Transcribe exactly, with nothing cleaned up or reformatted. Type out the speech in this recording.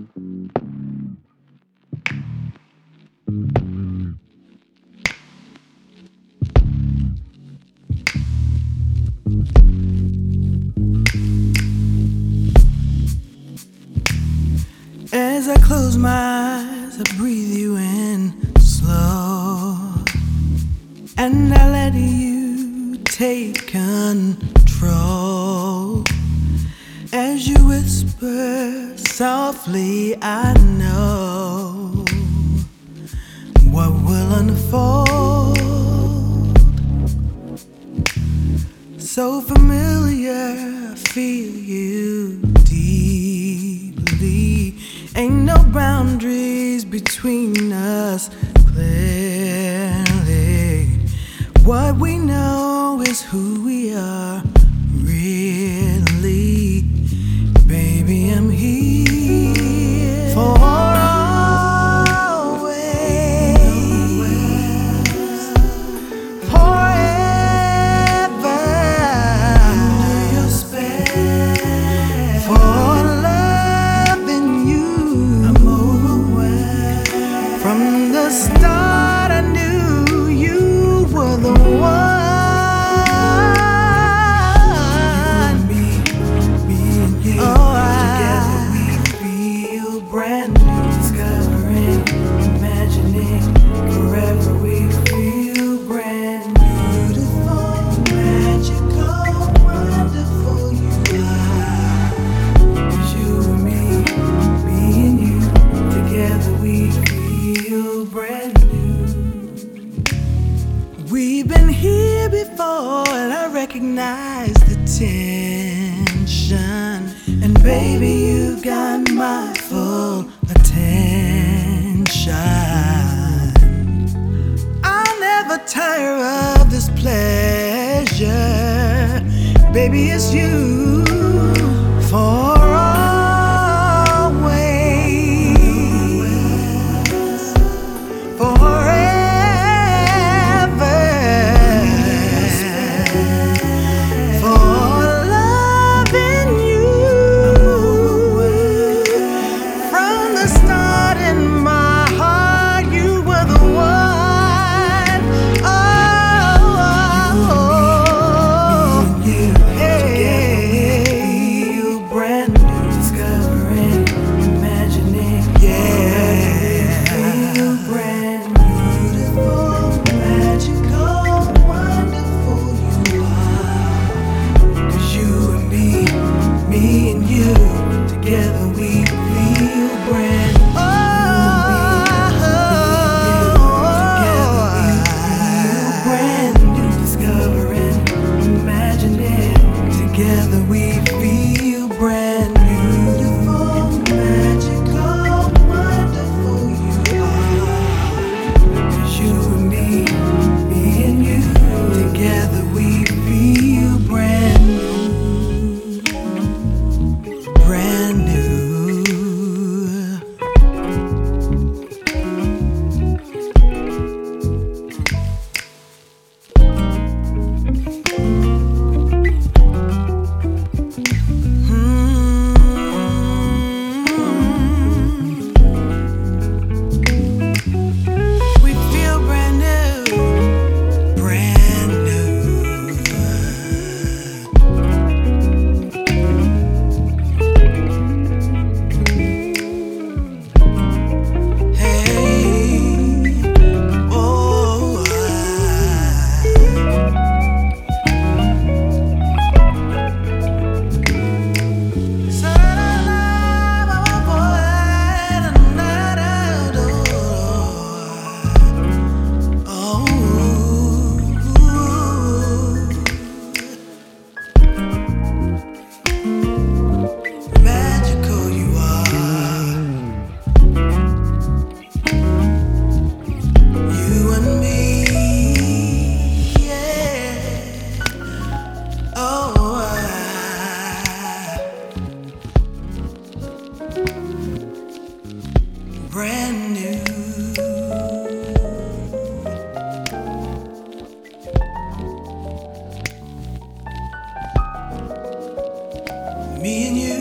As I close my eyes, I breathe you in slow, and I let you take control. As you whisper softly, I know what will unfold. So familiar, I feel you deeply. Ain't no boundaries between us, clearly. What we know is who we are, really. Baby, I'm here for always, forever, under your spell, for loving you. I'm overwhelmed. From the start, I knew you were the one. We've been here before, and I recognize the tension. And baby, you got my full attention. I'll never tire of this pleasure. Baby, it's you for always, forever. Together we feel brand new. Together we feel brand new. Discovering, imagining. Together we feel brand new. Beautiful, magical, wonderful you are. 'Cause you and me, me and you. Together we feel brand new. Brand new. We feel brand new. Brand new. Brand new. Me and you.